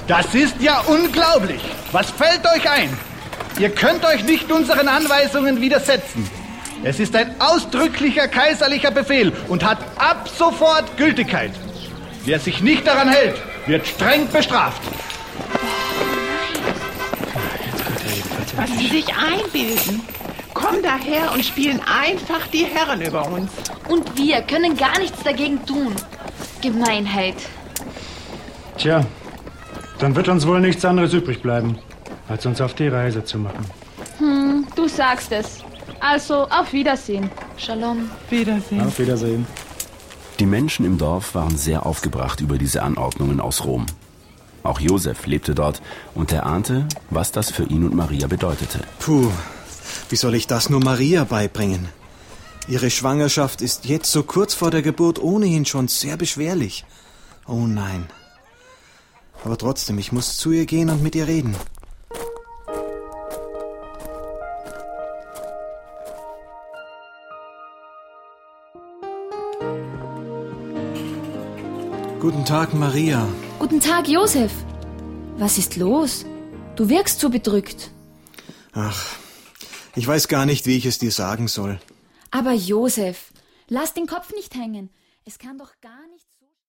Das ist ja unglaublich. Was fällt euch ein? Ihr könnt euch nicht unseren Anweisungen widersetzen. Es ist ein ausdrücklicher kaiserlicher Befehl und hat ab sofort Gültigkeit. Wer sich nicht daran hält, wird streng bestraft. Was sie sich einbilden. Kommen daher und spielen einfach die Herren über uns. Und wir können gar nichts dagegen tun. Gemeinheit. Tja, dann wird uns wohl nichts anderes übrig bleiben, als uns auf die Reise zu machen. Du sagst es. Also, auf Wiedersehen. Shalom. Wiedersehen. Auf Wiedersehen. Die Menschen im Dorf waren sehr aufgebracht über diese Anordnungen aus Rom. Auch Josef lebte dort und er ahnte, was das für ihn und Maria bedeutete. Puh, wie soll ich das nur Maria beibringen? Ihre Schwangerschaft ist jetzt so kurz vor der Geburt ohnehin schon sehr beschwerlich. Oh nein. Aber trotzdem, ich muss zu ihr gehen und mit ihr reden. Guten Tag, Maria. Guten Tag, Josef. Was ist los? Du wirkst so bedrückt. Ach, ich weiß gar nicht, wie ich es dir sagen soll. Aber Josef, lass den Kopf nicht hängen. Es kann doch gar